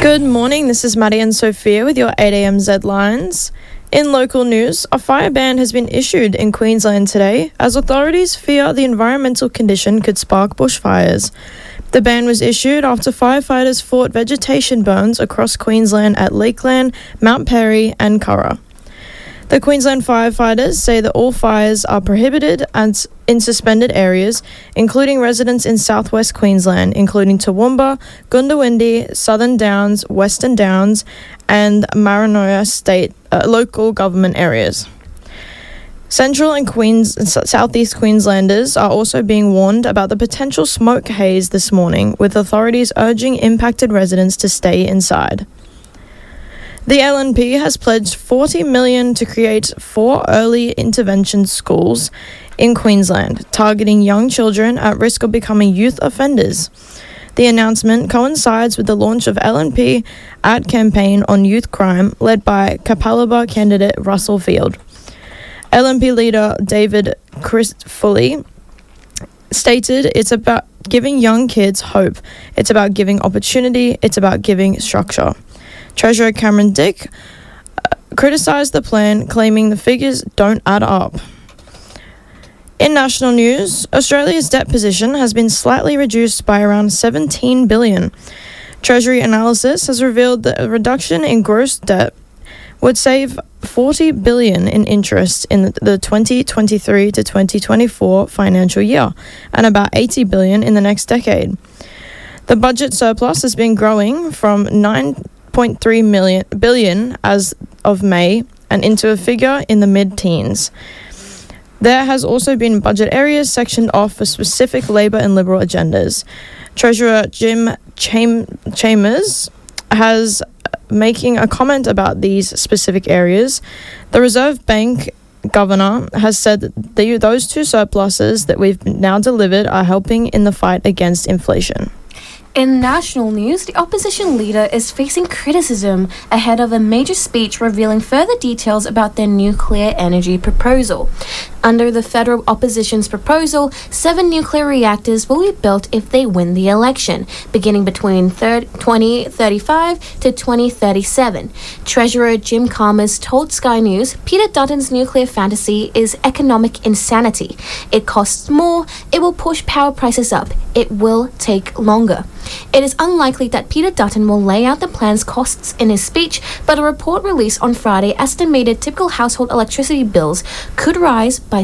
Good morning, this is Maddie and Sophia with your 8am Z-Lines. In local news, a fire ban has been issued in Queensland today as authorities fear the environmental condition could spark bushfires. The ban was issued after firefighters fought vegetation burns across Queensland at Lakeland, Mount Perry and Curragh. The Queensland firefighters say that all fires are prohibited and in suspended areas, including residents in southwest Queensland, including Toowoomba, Goondiwindi, Southern Downs, Western Downs and Maranoia state local government areas. Central and southeast Queenslanders are also being warned about the potential smoke haze this morning, with authorities urging impacted residents to stay inside. The LNP has pledged $40 million to create 4 early intervention schools in Queensland, targeting young children at risk of becoming youth offenders. The announcement coincides with the launch of LNP ad campaign on youth crime led by Capalaba candidate Russell Field. LNP leader David Crisafulli stated, "It's about giving young kids hope. It's about giving opportunity. It's about giving structure." Treasurer Cameron Dick criticised the plan, claiming the figures don't add up. In national news, Australia's debt position has been slightly reduced by around $17 billion. Treasury analysis has revealed that a reduction in gross debt would save $40 billion in interest in the 2023 to 2024 financial year and about $80 billion in the next decade. The budget surplus has been growing from $9.3 billion as of May and into a figure in the mid-teens. There has also been budget areas sectioned off for specific Labor and Liberal agendas. Treasurer Jim Chambers has making a comment about these specific areas. The Reserve Bank governor has said that those two surpluses that we've now delivered are helping in the fight against inflation. In national news, the opposition leader is facing criticism ahead of a major speech revealing further details about their nuclear energy proposal. Under the federal opposition's proposal, 7 nuclear reactors will be built if they win the election, beginning between 2035 to 2037. Treasurer Jim Chalmers told Sky News Peter Dutton's nuclear fantasy is economic insanity. It costs more, it will push power prices up, it will take longer. It is unlikely that Peter Dutton will lay out the plan's costs in his speech, but a report released on Friday estimated typical household electricity bills could rise by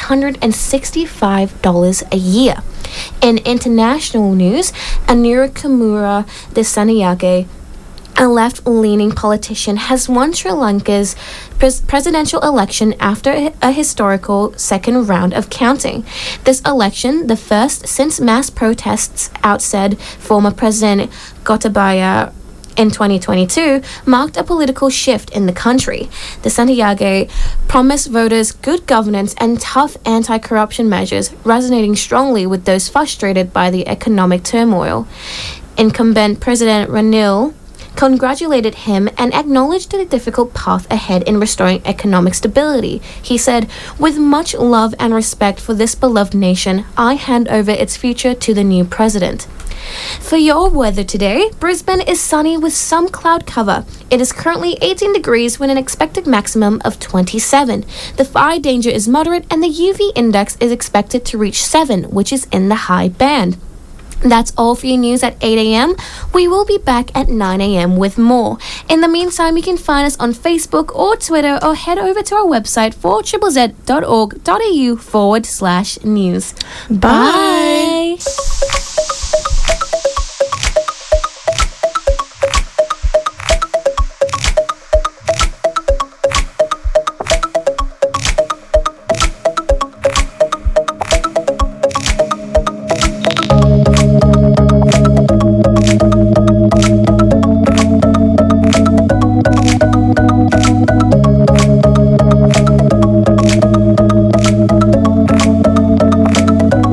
$665 a year. In international news, Anura Kumara Dissanayake, a left-leaning politician, has won Sri Lanka's presidential election after a historical second round of counting. This election, the first since mass protests ousted former President Gotabaya in 2022, marked a political shift in the country. Dissanayake promised voters good governance and tough anti-corruption measures, resonating strongly with those frustrated by the economic turmoil. Incumbent President Ranil congratulated him and acknowledged the difficult path ahead in restoring economic stability. He said, "With much love and respect for this beloved nation, I hand over its future to the new president." For your weather today, Brisbane is sunny with some cloud cover. It is currently 18 degrees with an expected maximum of 27. The fire danger is moderate and the UV index is expected to reach 7, which is in the high band. That's all for your news at 8 a.m. We will be back at 9 a.m. with more. In the meantime, you can find us on Facebook or Twitter or head over to our website 4ZZZ.org.au/news. Bye.